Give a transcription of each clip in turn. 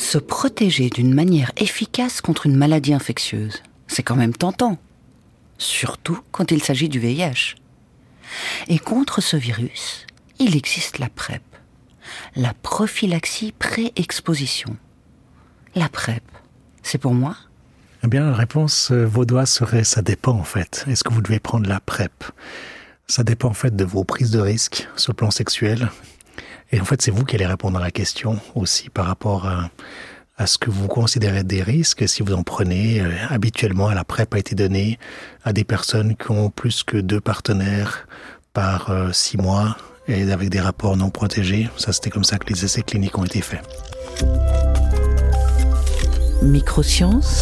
Se protéger d'une manière efficace contre une maladie infectieuse, c'est quand même tentant. Surtout quand il s'agit du VIH. Et contre ce virus, il existe la PrEP, la prophylaxie pré-exposition. La PrEP, c'est pour moi ? Eh bien, la réponse vaudoise serait « ça dépend en fait ». Est-ce que vous devez prendre la PrEP ? Ça dépend en fait de vos prises de risque sur le plan sexuel. Et en fait, c'est vous qui allez répondre à la question aussi par rapport à ce que vous considérez des risques. Si vous en prenez, habituellement, la PrEP a été donnée à des personnes qui ont plus que 2 partenaires par 6 mois et avec des rapports non protégés. Ça, c'était comme ça que les essais cliniques ont été faits. Microsciences,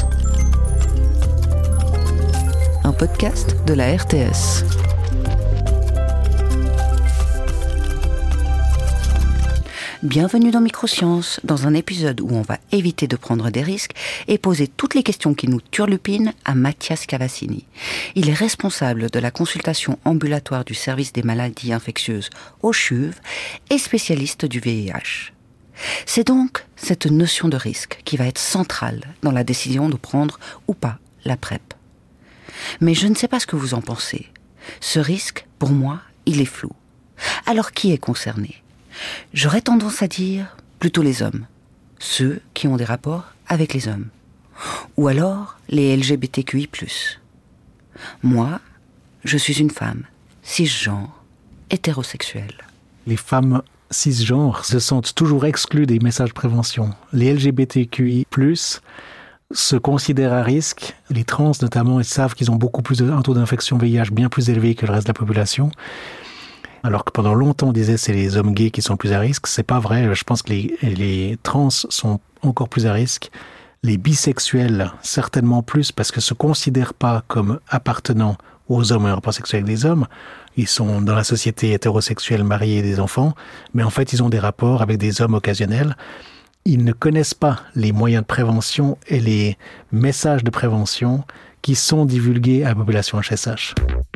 un podcast de la RTS. Bienvenue dans Microsciences, dans un épisode où on va éviter de prendre des risques et poser toutes les questions qui nous turlupinent à Mathias Cavassini. Il est responsable de la consultation ambulatoire du service des maladies infectieuses au CHUV et spécialiste du VIH. C'est donc cette notion de risque qui va être centrale dans la décision de prendre ou pas la PrEP. Mais je ne sais pas ce que vous en pensez. Ce risque, pour moi, il est flou. Alors qui est concerné ? J'aurais tendance à dire plutôt les hommes, ceux qui ont des rapports avec les hommes, ou alors les LGBTQI+. Moi, je suis une femme, cisgenre, hétérosexuelle. Les femmes cisgenres se sentent toujours exclues des messages de prévention. Les LGBTQI+, se considèrent à risque. Les trans, notamment, ils savent qu'ils ont beaucoup plus un taux d'infection VIH bien plus élevé que le reste de la population. Alors que pendant longtemps, on disait c'est les hommes gays qui sont plus à risque. C'est pas vrai. Je pense que les trans sont encore plus à risque. Les bisexuels, certainement plus, parce que se considèrent pas comme appartenant aux hommes et aux rapports sexuels avec des hommes. Ils sont dans la société hétérosexuelle, mariés et des enfants. Mais en fait, ils ont des rapports avec des hommes occasionnels. Ils ne connaissent pas les moyens de prévention et les messages de prévention qui sont divulgués à la population HSH.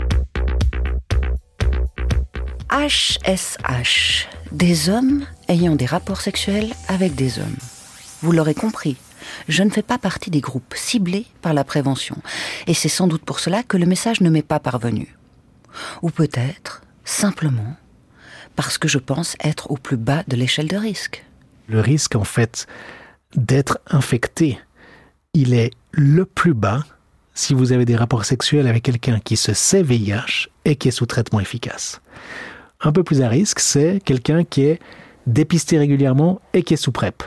HSH, des hommes ayant des rapports sexuels avec des hommes. Vous l'aurez compris, je ne fais pas partie des groupes ciblés par la prévention. Et c'est sans doute pour cela que le message ne m'est pas parvenu. Ou peut-être, simplement, parce que je pense être au plus bas de l'échelle de risque. Le risque, en fait, d'être infecté, il est le plus bas si vous avez des rapports sexuels avec quelqu'un qui se sait VIH et qui est sous traitement efficace. Un peu plus à risque, c'est quelqu'un qui est dépisté régulièrement et qui est sous PrEP.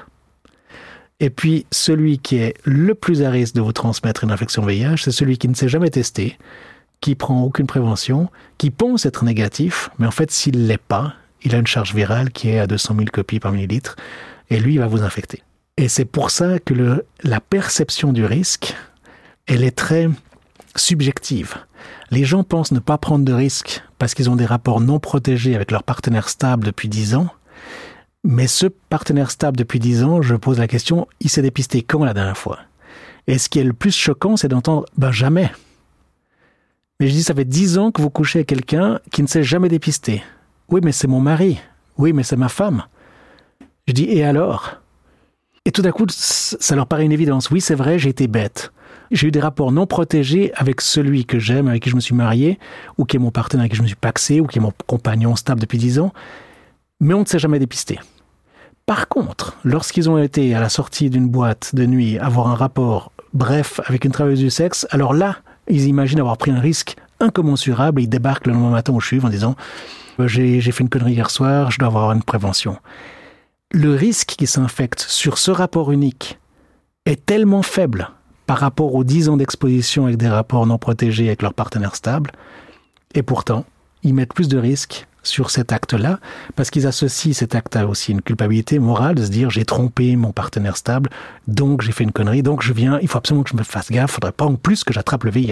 Et puis, celui qui est le plus à risque de vous transmettre une infection VIH, c'est celui qui ne s'est jamais testé, qui prend aucune prévention, qui pense être négatif, mais en fait, s'il ne l'est pas, il a une charge virale qui est à 200 000 copies par millilitre, et lui, il va vous infecter. Et c'est pour ça que la perception du risque, elle est très subjective. Les gens pensent ne pas prendre de risques parce qu'ils ont des rapports non protégés avec leur partenaire stable depuis 10 ans. Mais ce partenaire stable depuis 10 ans, je pose la question, il s'est dépisté quand la dernière fois ? Et ce qui est le plus choquant, c'est d'entendre « jamais ». Mais je dis, ça fait 10 ans que vous couchez avec quelqu'un qui ne s'est jamais dépisté. Oui, mais c'est mon mari. Oui, mais c'est ma femme. Je dis, et alors ? Et tout d'un coup, ça leur paraît une évidence. Oui, c'est vrai, j'ai été bête. J'ai eu des rapports non protégés avec celui que j'aime, avec qui je me suis marié, ou qui est mon partenaire avec qui je me suis pacsé, ou qui est mon compagnon stable depuis 10 ans, mais on ne s'est jamais dépisté. Par contre, lorsqu'ils ont été à la sortie d'une boîte de nuit, avoir un rapport bref avec une travailleuse du sexe, alors là, ils imaginent avoir pris un risque incommensurable et ils débarquent le lendemain matin au CHUV en disant « j'ai fait une connerie hier soir, je dois avoir une prévention ». Le risque qui s'infecte sur ce rapport unique est tellement faible par rapport aux 10 ans d'exposition avec des rapports non protégés avec leur partenaire stable. Et pourtant, ils mettent plus de risques sur cet acte-là, parce qu'ils associent cet acte à aussi une culpabilité morale de se dire « j'ai trompé mon partenaire stable, donc j'ai fait une connerie, donc il faut absolument que je me fasse gaffe, il ne faudrait pas en plus que j'attrape le VIH ».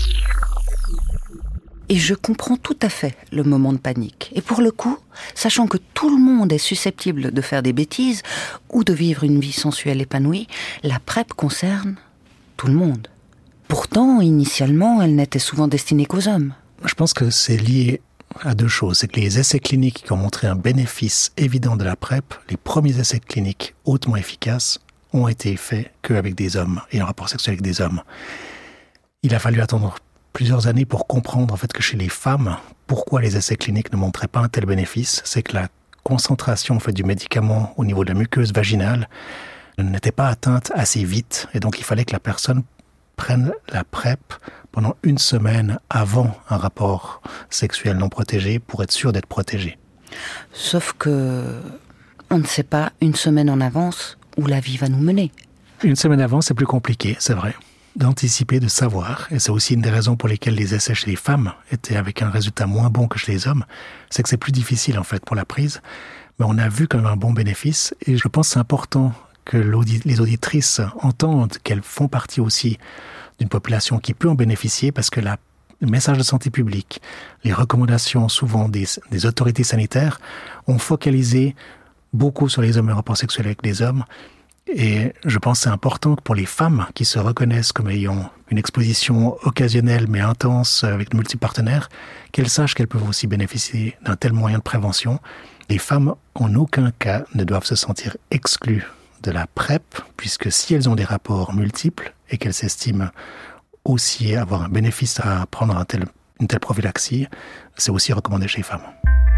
Et je comprends tout à fait le moment de panique. Et pour le coup, sachant que tout le monde est susceptible de faire des bêtises ou de vivre une vie sensuelle épanouie, la PrEP concerne tout le monde. Pourtant, initialement, elle n'était souvent destinée qu'aux hommes. Je pense que c'est lié à 2 choses. C'est que les essais cliniques qui ont montré un bénéfice évident de la PrEP, les premiers essais cliniques hautement efficaces, ont été faits qu'avec des hommes et en rapport sexuel avec des hommes. Il a fallu attendre plusieurs années pour comprendre en fait que chez les femmes, pourquoi les essais cliniques ne montraient pas un tel bénéfice, c'est que la concentration en fait, du médicament au niveau de la muqueuse vaginale n'était pas atteinte assez vite. Et donc il fallait que la personne prenne la PrEP pendant 1 semaine avant un rapport sexuel non protégé pour être sûr d'être protégé. Sauf que on ne sait pas 1 semaine en avance où la vie va nous mener. 1 semaine avant, c'est plus compliqué, c'est vrai, d'anticiper, de savoir. Et c'est aussi une des raisons pour lesquelles les essais chez les femmes étaient avec un résultat moins bon que chez les hommes. C'est que c'est plus difficile, en fait, pour la prise. Mais on a vu quand même un bon bénéfice. Et je pense que c'est important que les auditrices entendent qu'elles font partie aussi d'une population qui peut en bénéficier parce que le message de santé publique, les recommandations souvent des autorités sanitaires ont focalisé beaucoup sur les hommes et les rapports sexuels avec les hommes. Et je pense que c'est important que pour les femmes qui se reconnaissent comme ayant une exposition occasionnelle mais intense avec de multiples partenaires, qu'elles sachent qu'elles peuvent aussi bénéficier d'un tel moyen de prévention. Les femmes, en aucun cas, ne doivent se sentir exclues de la PrEP, puisque si elles ont des rapports multiples et qu'elles s'estiment aussi avoir un bénéfice à prendre une telle prophylaxie, c'est aussi recommandé chez les femmes.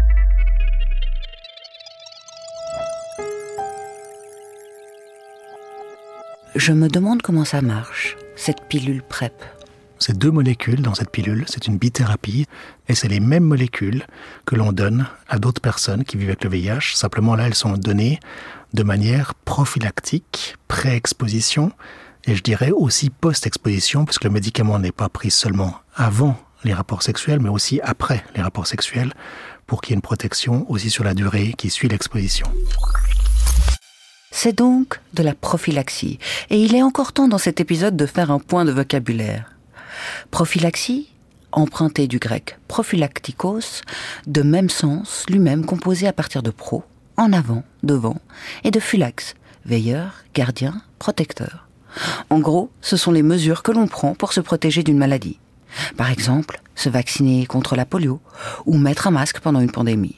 Je me demande comment ça marche, cette pilule PrEP. C'est 2 molécules dans cette pilule, c'est une bithérapie, et c'est les mêmes molécules que l'on donne à d'autres personnes qui vivent avec le VIH. Simplement là, elles sont données de manière prophylactique, pré-exposition, et je dirais aussi post-exposition, puisque le médicament n'est pas pris seulement avant les rapports sexuels, mais aussi après les rapports sexuels, pour qu'il y ait une protection aussi sur la durée qui suit l'exposition. C'est donc de la prophylaxie, et il est encore temps dans cet épisode de faire un point de vocabulaire. Prophylaxie, emprunté du grec prophylactikos, de même sens, lui-même composé à partir de pro, en avant, devant, et de phylax, veilleur, gardien, protecteur. En gros, ce sont les mesures que l'on prend pour se protéger d'une maladie. Par exemple, se vacciner contre la polio, ou mettre un masque pendant une pandémie.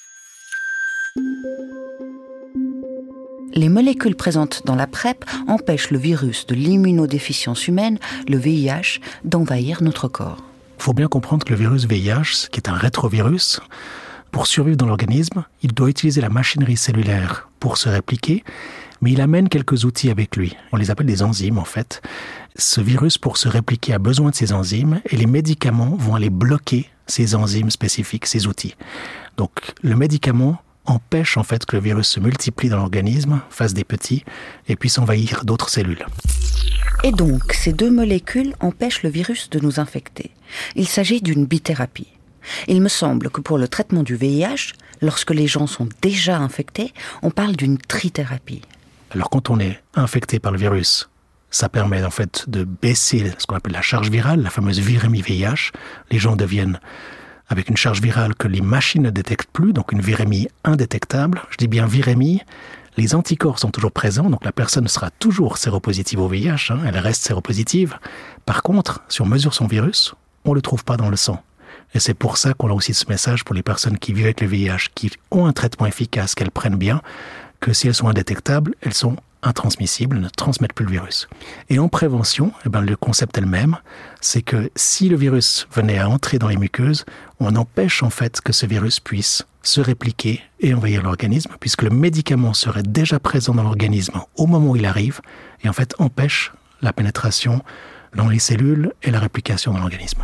Les molécules présentes dans la PrEP empêchent le virus de l'immunodéficience humaine, le VIH, d'envahir notre corps. Il faut bien comprendre que le virus VIH, qui est un rétrovirus, pour survivre dans l'organisme, il doit utiliser la machinerie cellulaire pour se répliquer, mais il amène quelques outils avec lui. On les appelle des enzymes, en fait. Ce virus, pour se répliquer, a besoin de ces enzymes, et les médicaments vont aller bloquer ces enzymes spécifiques, ces outils. Donc, le médicament empêche en fait que le virus se multiplie dans l'organisme, fasse des petits, et puisse envahir d'autres cellules. Et donc, ces 2 molécules empêchent le virus de nous infecter. Il s'agit d'une bithérapie. Il me semble que pour le traitement du VIH, lorsque les gens sont déjà infectés, on parle d'une trithérapie. Alors quand on est infecté par le virus, ça permet en fait de baisser ce qu'on appelle la charge virale, la fameuse virémie VIH. Les gens deviennent avec une charge virale que les machines ne détectent plus, donc une virémie indétectable. Je dis bien virémie, les anticorps sont toujours présents, donc la personne sera toujours séropositive au VIH, elle reste séropositive. Par contre, si on mesure son virus, on ne le trouve pas dans le sang. Et c'est pour ça qu'on a aussi ce message pour les personnes qui vivent avec le VIH, qui ont un traitement efficace, qu'elles prennent bien, que si elles sont indétectables, elles sont intransmissibles, ne transmettent plus le virus. Et en prévention, le concept est le même, c'est que si le virus venait à entrer dans les muqueuses, on empêche en fait que ce virus puisse se répliquer et envahir l'organisme, puisque le médicament serait déjà présent dans l'organisme au moment où il arrive, et en fait empêche la pénétration dans les cellules et la réplication dans l'organisme.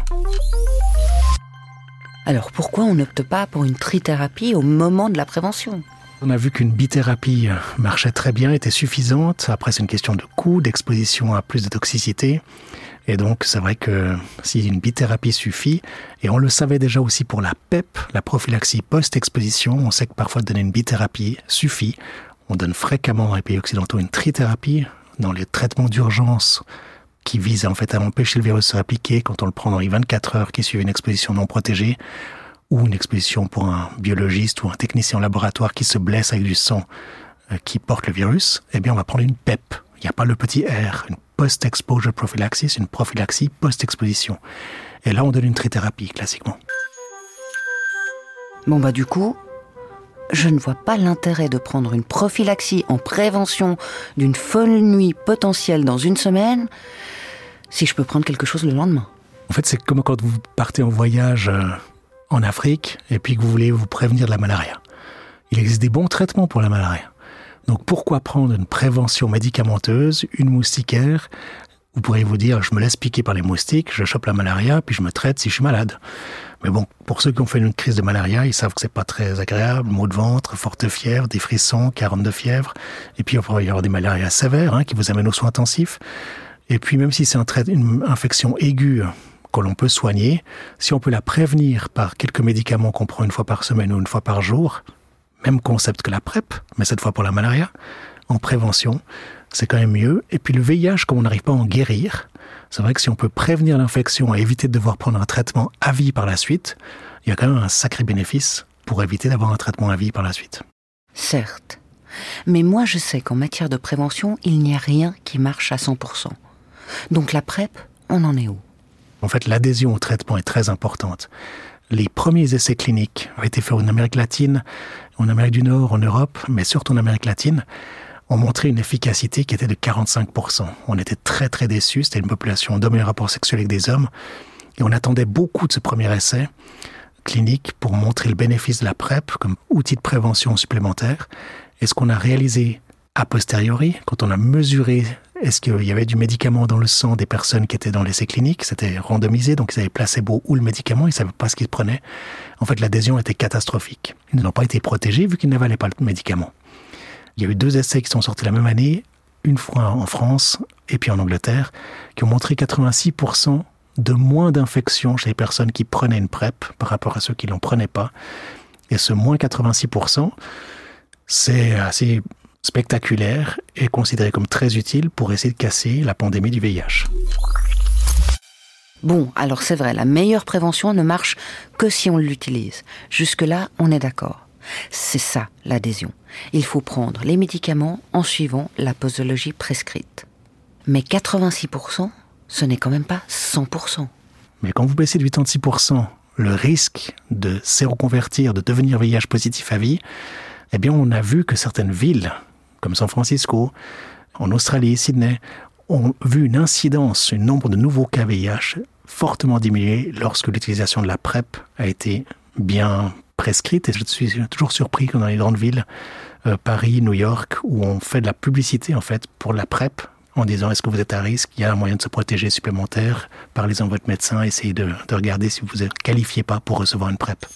Alors pourquoi on n'opte pas pour une trithérapie au moment de la prévention ? On a vu qu'une bithérapie marchait très bien, était suffisante. Après, c'est une question de coût, d'exposition à plus de toxicité. Et donc, c'est vrai que si une bithérapie suffit, et on le savait déjà aussi pour la PEP, la prophylaxie post-exposition, on sait que parfois donner une bithérapie suffit. On donne fréquemment dans les pays occidentaux une trithérapie dans les traitements d'urgence qui visent en fait à empêcher le virus de se répliquer quand on le prend dans les 24 heures qui suivent une exposition non protégée, ou une exposition pour un biologiste ou un technicien en laboratoire qui se blesse avec du sang qui porte le virus, eh bien on va prendre une PEP. Il n'y a pas le petit R, une post-exposure prophylaxis, une prophylaxie post-exposition. Et là, on donne une trithérapie, classiquement. Bon du coup, je ne vois pas l'intérêt de prendre une prophylaxie en prévention d'une folle nuit potentielle dans une semaine si je peux prendre quelque chose le lendemain. En fait, c'est comme quand vous partez en voyage en Afrique et puis que vous voulez vous prévenir de la malaria. Il existe des bons traitements pour la malaria. Donc pourquoi prendre une prévention médicamenteuse, une moustiquaire? Vous pourriez vous dire, je me laisse piquer par les moustiques, je chope la malaria, puis je me traite si je suis malade. Mais bon, pour ceux qui ont fait une crise de malaria, ils savent que c'est pas très agréable. Maux de ventre, forte fièvre, des frissons, 40 de fièvre. Et puis, il va y avoir des malarias sévères qui vous amènent aux soins intensifs. Et puis, même si c'est une infection aiguë que l'on peut soigner, si on peut la prévenir par quelques médicaments qu'on prend une fois par semaine ou une fois par jour, même concept que la PrEP, mais cette fois pour la malaria, en prévention, c'est quand même mieux. Et puis le VIH, comme on n'arrive pas à en guérir, c'est vrai que si on peut prévenir l'infection et éviter de devoir prendre un traitement à vie par la suite, il y a quand même un sacré bénéfice pour éviter d'avoir un traitement à vie par la suite. Certes. Mais moi, je sais qu'en matière de prévention, il n'y a rien qui marche à 100%. Donc la PrEP, on en est où? En fait, l'adhésion au traitement est très importante. Les premiers essais cliniques ont été faits en Amérique latine, en Amérique du Nord, en Europe, mais surtout en Amérique latine, ont montré une efficacité qui était de 45%. On était très très déçus, c'était une population d'hommes et un rapport sexuel avec des hommes, et on attendait beaucoup de ce premier essai clinique pour montrer le bénéfice de la PrEP comme outil de prévention supplémentaire. Et ce qu'on a réalisé a posteriori, quand on a mesuré est-ce qu'il y avait du médicament dans le sang des personnes qui étaient dans l'essai clinique, c'était randomisé, donc ils avaient placebo ou le médicament, ils ne savaient pas ce qu'ils prenaient. En fait, l'adhésion était catastrophique. Ils n'ont pas été protégés vu qu'ils n'avalaient pas le médicament. Il y a eu 2 essais qui sont sortis la même année, une fois en France et puis en Angleterre, qui ont montré 86% de moins d'infections chez les personnes qui prenaient une PrEP par rapport à ceux qui ne l'en prenaient pas. Et ce moins 86%, c'est assez spectaculaire et considéré comme très utile pour essayer de casser la pandémie du VIH. Bon, alors c'est vrai, la meilleure prévention ne marche que si on l'utilise. Jusque-là, on est d'accord. C'est ça, l'adhésion. Il faut prendre les médicaments en suivant la posologie prescrite. Mais 86%, ce n'est quand même pas 100%. Mais quand vous baissez de 86% le risque de séroconvertir, de devenir VIH positif à vie, eh bien on a vu que certaines villes, comme San Francisco, en Australie, Sydney, ont vu une incidence, un nombre de nouveaux cas VIH fortement diminuer lorsque l'utilisation de la PrEP a été bien prescrite. Et je suis toujours surpris que dans les grandes villes, Paris, New York, où on fait de la publicité en fait pour la PrEP, en disant est-ce que vous êtes à risque, il y a un moyen de se protéger supplémentaire, parlez-en à votre médecin, essayez de regarder si vous ne qualifiez pas pour recevoir une PrEP.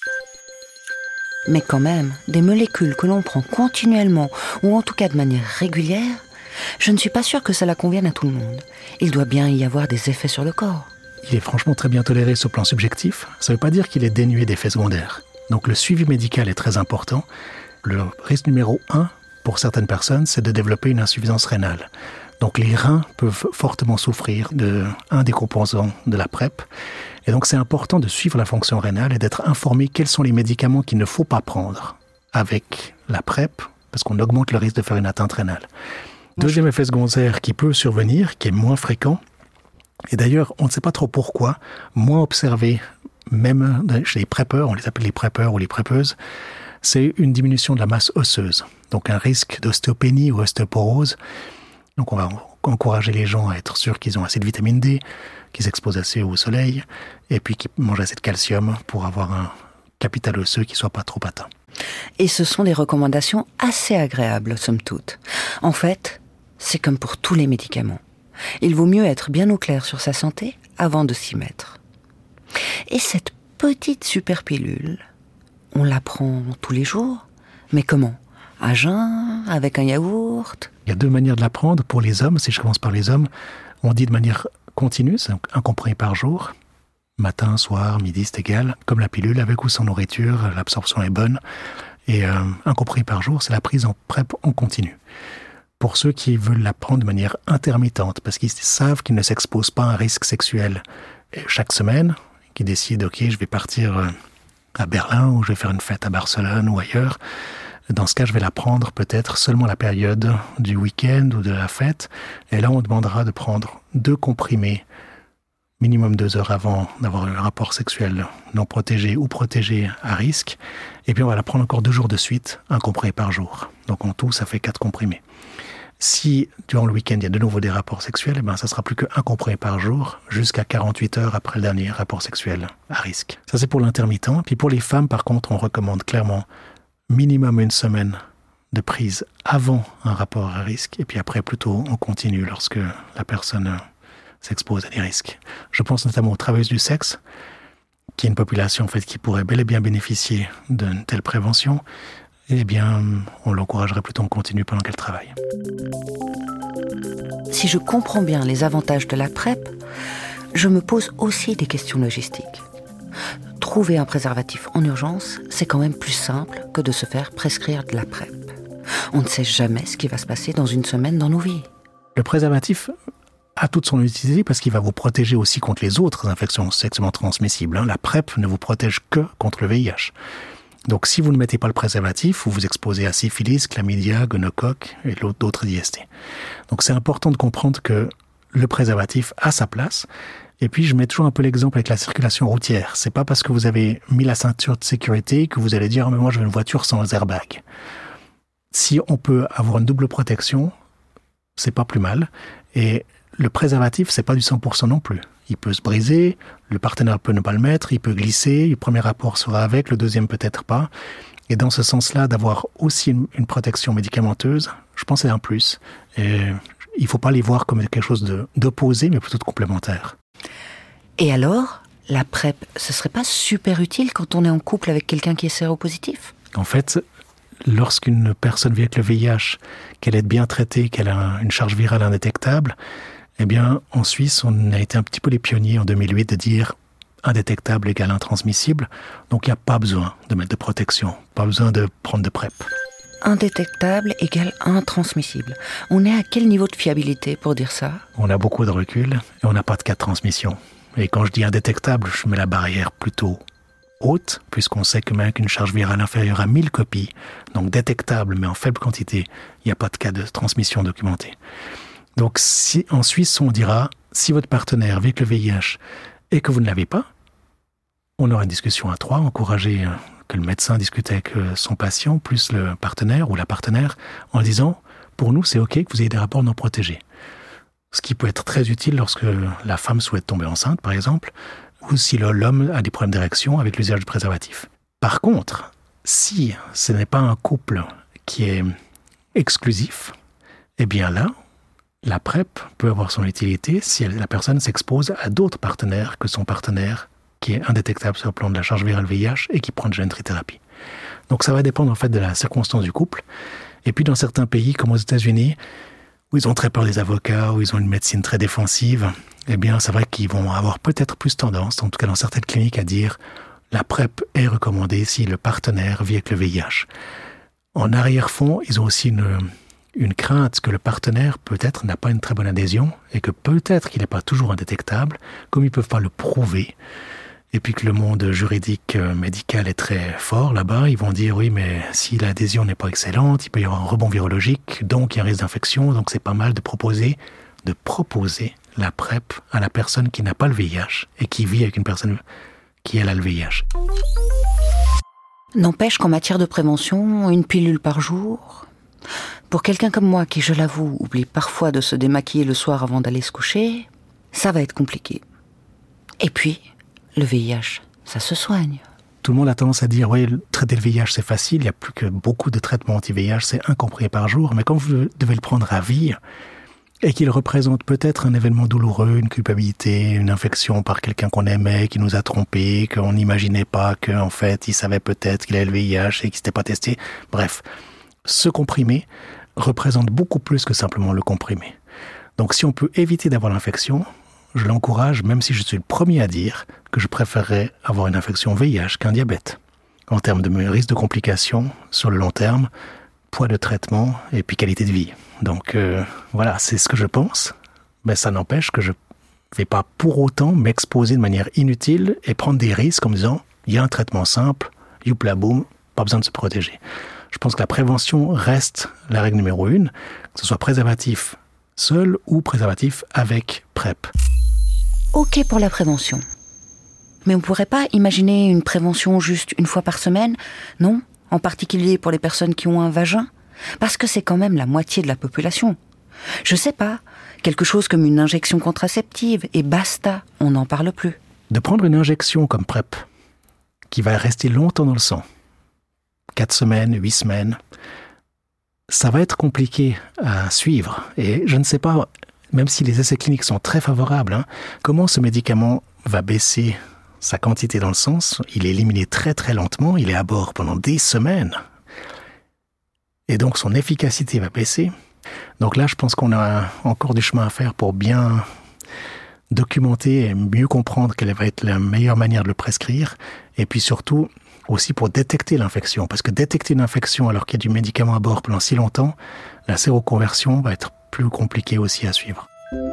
Mais quand même, des molécules que l'on prend continuellement, ou en tout cas de manière régulière, je ne suis pas sûre que cela convienne à tout le monde. Il doit bien y avoir des effets sur le corps. Il est franchement très bien toléré sur le plan subjectif. Ça ne veut pas dire qu'il est dénué d'effets secondaires. Donc le suivi médical est très important. Le risque numéro 1 pour certaines personnes, c'est de développer une insuffisance rénale. Donc les reins peuvent fortement souffrir d'un des composants de la PrEP. Et donc c'est important de suivre la fonction rénale et d'être informé quels sont les médicaments qu'il ne faut pas prendre avec la PrEP, parce qu'on augmente le risque de faire une atteinte rénale. Deuxième effet secondaire qui peut survenir, qui est moins fréquent, et d'ailleurs on ne sait pas trop pourquoi, moins observé même chez les PrEPeurs, on les appelle les PrEPeurs ou les PrEPeuses, c'est une diminution de la masse osseuse. Donc un risque d'ostéopénie ou ostéoporose. Donc on va encourager les gens à être sûrs qu'ils ont assez de vitamine D, qu'ils s'exposent assez au soleil, et puis qu'ils mangent assez de calcium pour avoir un capital osseux qui ne soit pas trop atteint. Et ce sont des recommandations assez agréables, somme toute. En fait, c'est comme pour tous les médicaments. Il vaut mieux être bien au clair sur sa santé avant de s'y mettre. Et cette petite super pilule, on la prend tous les jours? Mais comment? À jeun? Avec un yaourt? Il y a 2 manières de la prendre. Pour les hommes, si je commence par les hommes, on dit de manière continue, c'est un comprimé par jour. Matin, soir, midi, c'est égal. Comme la pilule, avec ou sans nourriture, l'absorption est bonne. Et un comprimé par jour, c'est la prise en PrEP en continu. Pour ceux qui veulent la prendre de manière intermittente, parce qu'ils savent qu'ils ne s'exposent pas à un risque sexuel chaque semaine, qui décident, ok, je vais partir à Berlin ou je vais faire une fête à Barcelone ou ailleurs. Dans ce cas, je vais la prendre peut-être seulement la période du week-end ou de la fête. Et là, on demandera de prendre 2 comprimés minimum 2 heures avant d'avoir un rapport sexuel non protégé ou protégé à risque. Et puis on va la prendre encore 2 jours de suite, un comprimé par jour. Donc en tout, ça fait 4 comprimés. Si durant le week-end, il y a de nouveau des rapports sexuels, ça sera plus qu'un comprimé par jour jusqu'à 48 heures après le dernier rapport sexuel à risque. Ça, c'est pour l'intermittent. Puis pour les femmes, par contre, on recommande clairement minimum 1 semaine de prise avant un rapport à risque. Et puis après, plutôt, on continue lorsque la personne s'expose à des risques. Je pense notamment aux travailleuses du sexe, qui est une population en fait qui pourrait bel et bien bénéficier d'une telle prévention. Eh bien, on l'encouragerait plutôt en continu pendant qu'elle travaille. Si je comprends bien les avantages de la PrEP, je me pose aussi des questions logistiques. Trouver un préservatif en urgence, c'est quand même plus simple que de se faire prescrire de la PrEP. On ne sait jamais ce qui va se passer dans une semaine dans nos vies. Le préservatif a toute son utilité parce qu'il va vous protéger aussi contre les autres infections sexuellement transmissibles. La PrEP ne vous protège que contre le VIH. Donc, si vous ne mettez pas le préservatif, vous vous exposez à syphilis, chlamydia, gonocoque et d'autres IST. Donc, c'est important de comprendre que le préservatif a sa place. Et puis, je mets toujours un peu l'exemple avec la circulation routière. C'est pas parce que vous avez mis la ceinture de sécurité que vous allez dire « mais moi, je veux une voiture sans airbag ». Si on peut avoir une double protection, c'est pas plus mal. Et le préservatif, c'est pas du 100% non plus. Il peut se briser, le partenaire peut ne pas le mettre, il peut glisser, le premier rapport sera avec, le deuxième peut-être pas. Et dans ce sens-là, d'avoir aussi une protection médicamenteuse, je pense que c'est un plus. Et il ne faut pas les voir comme quelque chose d'opposé, mais plutôt de complémentaire. Et alors, la PrEP, ce serait pas super utile quand on est en couple avec quelqu'un qui est séropositif ? En fait, lorsqu'une personne vit avec le VIH, qu'elle est bien traitée, qu'elle a une charge virale indétectable, eh bien, en Suisse, on a été un petit peu les pionniers en 2008 de dire indétectable égale intransmissible. Donc, il n'y a pas besoin de mettre de protection, pas besoin de prendre de PrEP. Indétectable égale intransmissible. On est à quel niveau de fiabilité pour dire ça ? On a beaucoup de recul et on n'a pas de cas de transmission. Et quand je dis indétectable, je mets la barrière plutôt haute, puisqu'on sait que même qu'une charge virale inférieure à 1000 copies, donc détectable mais en faible quantité, il n'y a pas de cas de transmission documenté. Donc, si en Suisse, on dira, si votre partenaire vit avec le VIH et que vous ne l'avez pas, on aura une discussion à 3, encourager que le médecin discute avec son patient, plus le partenaire ou la partenaire, en disant, pour nous, c'est OK que vous ayez des rapports non protégés. Ce qui peut être très utile lorsque la femme souhaite tomber enceinte, par exemple, ou si l'homme a des problèmes d'érection avec l'usage du préservatif. Par contre, si ce n'est pas un couple qui est exclusif, eh bien là, la PrEP peut avoir son utilité si la personne s'expose à d'autres partenaires que son partenaire qui est indétectable sur le plan de la charge virale VIH et qui prend déjà une trithérapie. Donc ça va dépendre en fait de la circonstance du couple. Et puis dans certains pays comme aux États-Unis, où ils ont très peur des avocats, où ils ont une médecine très défensive, eh bien c'est vrai qu'ils vont avoir peut-être plus tendance, en tout cas dans certaines cliniques, à dire la PrEP est recommandée si le partenaire vit avec le VIH. En arrière-fond, ils ont aussi une crainte que le partenaire, peut-être, n'a pas une très bonne adhésion et que peut-être qu'il n'est pas toujours indétectable, comme ils ne peuvent pas le prouver. Et puis que le monde juridique, médical est très fort là-bas, ils vont dire, oui, mais si l'adhésion n'est pas excellente, il peut y avoir un rebond virologique, donc il y a un risque d'infection, donc c'est pas mal de proposer la PrEP à la personne qui n'a pas le VIH et qui vit avec une personne qui, elle, a le VIH. N'empêche qu'en matière de prévention, une pilule par jour... Pour quelqu'un comme moi qui, je l'avoue, oublie parfois de se démaquiller le soir avant d'aller se coucher, ça va être compliqué. Et puis, le VIH, ça se soigne. Tout le monde a tendance à dire, oui, traiter le VIH c'est facile, il n'y a plus que beaucoup de traitements anti-VIH, c'est un comprimé par jour, mais quand vous devez le prendre à vie, et qu'il représente peut-être un événement douloureux, une culpabilité, une infection par quelqu'un qu'on aimait, qui nous a trompés, qu'on n'imaginait pas qu'en fait, il savait peut-être qu'il avait le VIH et qu'il s'était pas testé, bref. Ce comprimé représente beaucoup plus que simplement le comprimé. Donc si on peut éviter d'avoir l'infection, je l'encourage, même si je suis le premier à dire que je préférerais avoir une infection VIH qu'un diabète. En termes de risque de complications sur le long terme, poids de traitement et puis qualité de vie. Donc voilà, c'est ce que je pense, mais ça n'empêche que je ne vais pas pour autant m'exposer de manière inutile et prendre des risques en me disant « il y a un traitement simple, youpla boum, pas besoin de se protéger ». Je pense que la prévention reste la règle numéro 1, que ce soit préservatif seul ou préservatif avec PrEP. ok pour la prévention. Mais on ne pourrait pas imaginer une prévention juste une fois par semaine, non ? En particulier pour les personnes qui ont un vagin, parce que c'est quand même la moitié de la population. Je sais pas, quelque chose comme une injection contraceptive, et basta, on n'en parle plus. De prendre une injection comme PrEP, qui va rester longtemps dans le sang, 4 semaines, 8 semaines, ça va être compliqué à suivre. Et je ne sais pas, même si les essais cliniques sont très favorables, comment ce médicament va baisser sa quantité dans le sang. Il est éliminé très très lentement, il est à bord pendant des semaines. Et donc son efficacité va baisser. Donc là, je pense qu'on a encore du chemin à faire pour bien documenter et mieux comprendre quelle va être la meilleure manière de le prescrire. Et puis surtout, aussi pour détecter l'infection. Parce que détecter une infection alors qu'il y a du médicament à bord pendant si longtemps, la séroconversion va être plus compliquée aussi à suivre.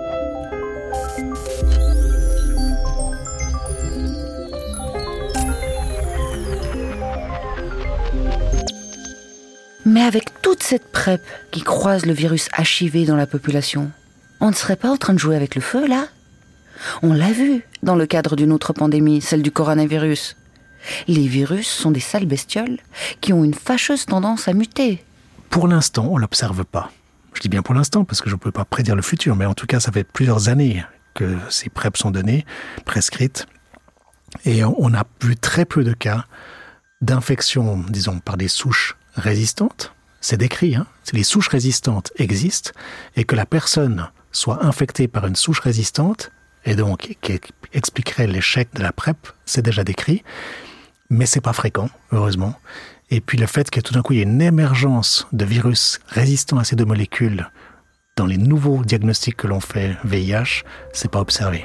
Mais avec toute cette PrEP qui croise le virus HIV dans la population, on ne serait pas en train de jouer avec le feu, là ? On l'a vu dans le cadre d'une autre pandémie, celle du coronavirus. Les virus sont des sales bestioles qui ont une fâcheuse tendance à muter. Pour l'instant, on ne l'observe pas. Je dis bien pour l'instant, parce que je ne peux pas prédire le futur, mais en tout cas, ça fait plusieurs années que ces PrEP sont données, prescrites, et on a vu très peu de cas d'infection, disons, par des souches résistantes. C'est décrit, les souches résistantes existent, et que la personne soit infectée par une souche résistante, et donc qui expliquerait l'échec de la PrEP, c'est déjà décrit, mais c'est pas fréquent, heureusement. Et puis le fait que tout d'un coup il y ait une émergence de virus résistants à ces deux molécules dans les nouveaux diagnostics que l'on fait VIH, c'est pas observé.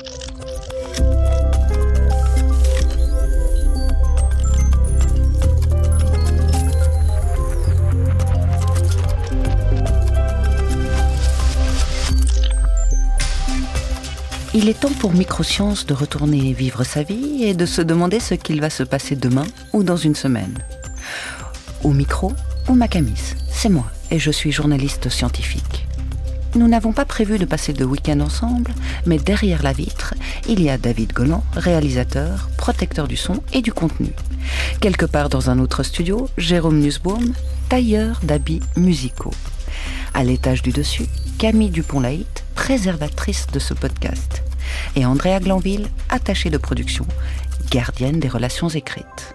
Il est temps pour Microsciences de retourner vivre sa vie et de se demander ce qu'il va se passer demain ou dans une semaine. Au micro, Ouma Kamis, c'est moi et je suis journaliste scientifique. Nous n'avons pas prévu de passer de week-end ensemble, mais derrière la vitre, il y a David Golan, réalisateur, protecteur du son et du contenu. Quelque part dans un autre studio, Jérôme Nussbaum, tailleur d'habits musicaux. À l'étage du dessus, Camille Dupont-Laït, préservatrice de ce podcast. Et Andrea Glanville, attachée de production, gardienne des relations écrites.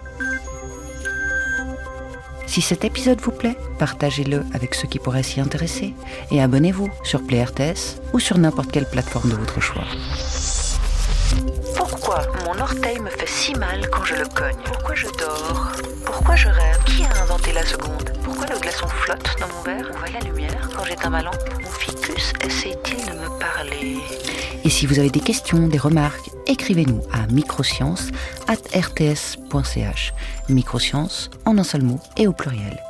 Si cet épisode vous plaît, partagez-le avec ceux qui pourraient s'y intéresser et abonnez-vous sur Play RTS ou sur n'importe quelle plateforme de votre choix. Pourquoi mon orteil me fait si mal quand je le cogne ? Pourquoi je dors ? Pourquoi je rêve ? Qui a inventé la seconde ? Pourquoi le glaçon flotte dans mon verre ? Où va la lumière quand j'éteins ma lampe ? Mon ficus essaie-t-il de me parler ? Et si vous avez des questions, des remarques, écrivez-nous à microsciences@rts.ch. Microsciences en un seul mot et au pluriel.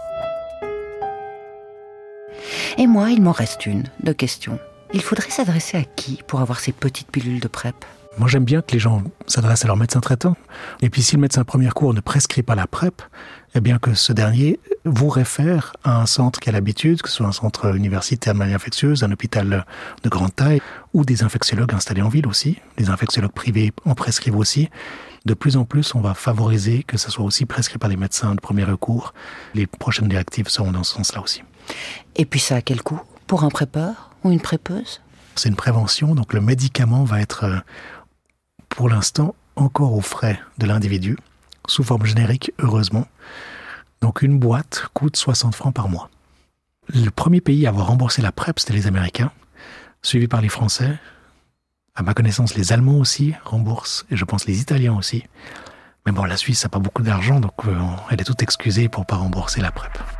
Et moi, il m'en reste une de questions. Il faudrait s'adresser à qui pour avoir ces petites pilules de PrEP ? Moi, j'aime bien que les gens s'adressent à leur médecin traitant. Et puis, si le médecin de premier cours ne prescrit pas la PrEP, eh bien que ce dernier vous réfère à un centre qui a l'habitude, que ce soit un centre universitaire de maladies infectieuses, un hôpital de grande taille, ou des infectiologues installés en ville aussi. Les infectiologues privés en prescrivent aussi. De plus en plus, on va favoriser que ce soit aussi prescrit par les médecins de premier recours. Les prochaines directives seront dans ce sens-là aussi. Et puis ça a quel coût pour un prépeur ou une prépeuse ? C'est une prévention, donc le médicament va être, pour l'instant, encore aux frais de l'individu, sous forme générique, heureusement. Donc une boîte coûte 60 francs par mois. Le premier pays à avoir remboursé la PrEP, c'était les Américains, suivi par les Français. À ma connaissance, les Allemands aussi remboursent, et je pense les Italiens aussi. Mais bon, la Suisse n'a pas beaucoup d'argent, donc elle est toute excusée pour ne pas rembourser la PrEP.